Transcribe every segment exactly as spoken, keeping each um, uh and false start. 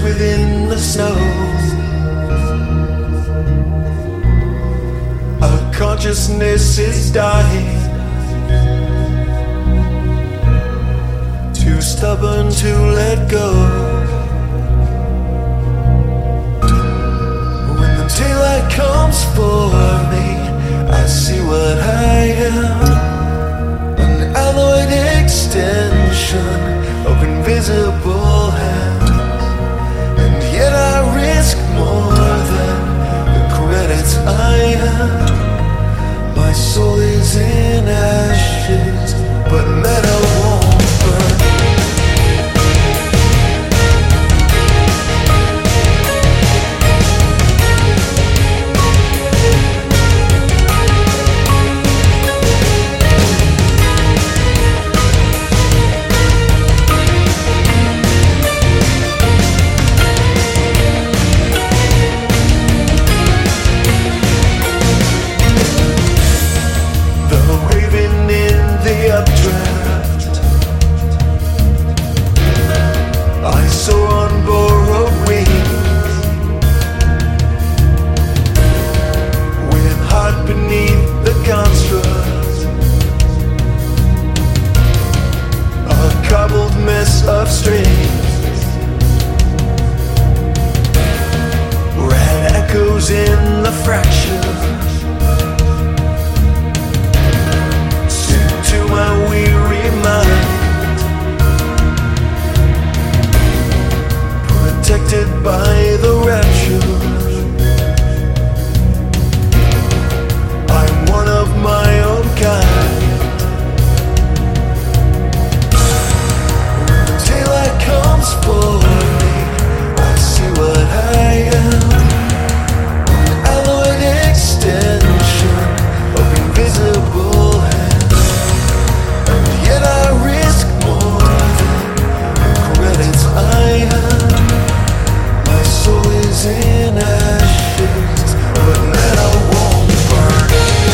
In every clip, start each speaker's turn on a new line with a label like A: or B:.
A: within the snow. Our consciousness is dying, too stubborn to let go. When the daylight comes for me, I see what I am, an alloyed extension of invisible hands. And yet I risk more than the credits I have. My soul is in ashes, but metal won't burn. Of strings, red echoes in the fracture, sing to my weary mind, protected by the rapture. I'm one of my own kind. Comes for me, I see what I am, an alloyed extension of invisible hands. And yet I risk more than the credits I have. My soul is in ashes, but metal won't burn.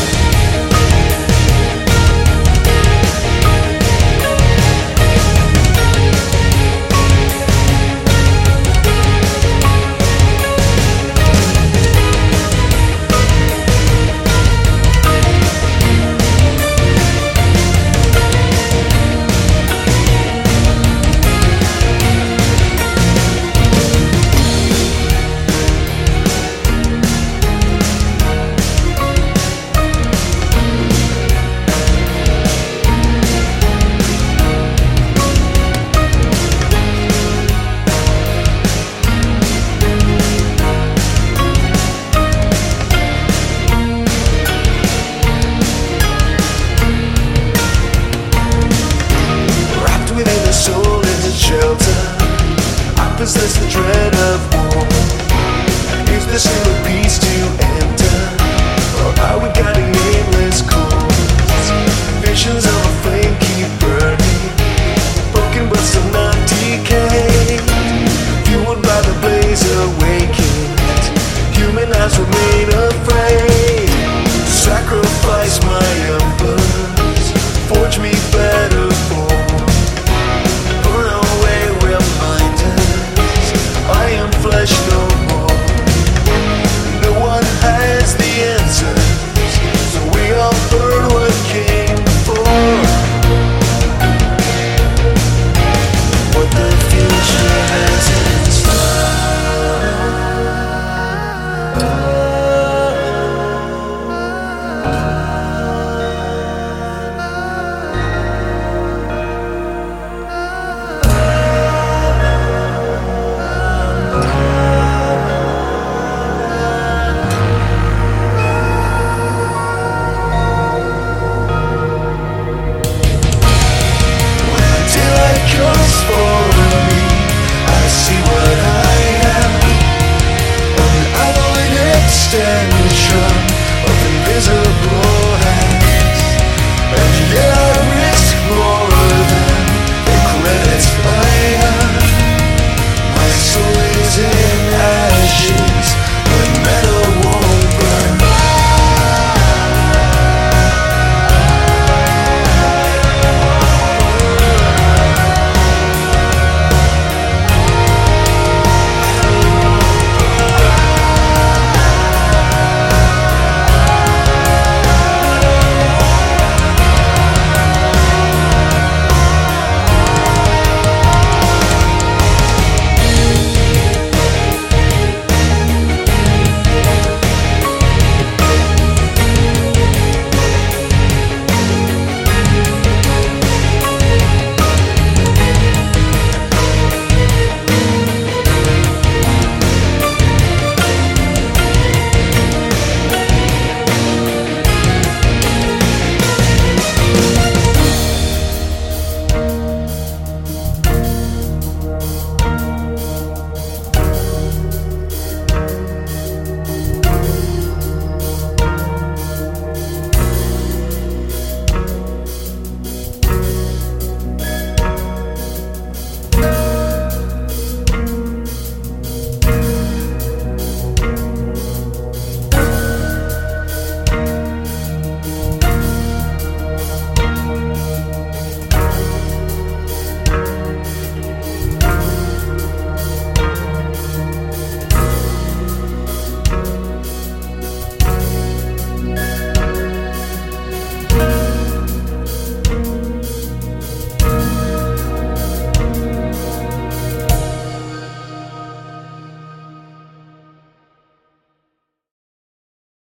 A: Possess the dread of war. Is there still a peace to enter, or are we guiding aimless course? Visions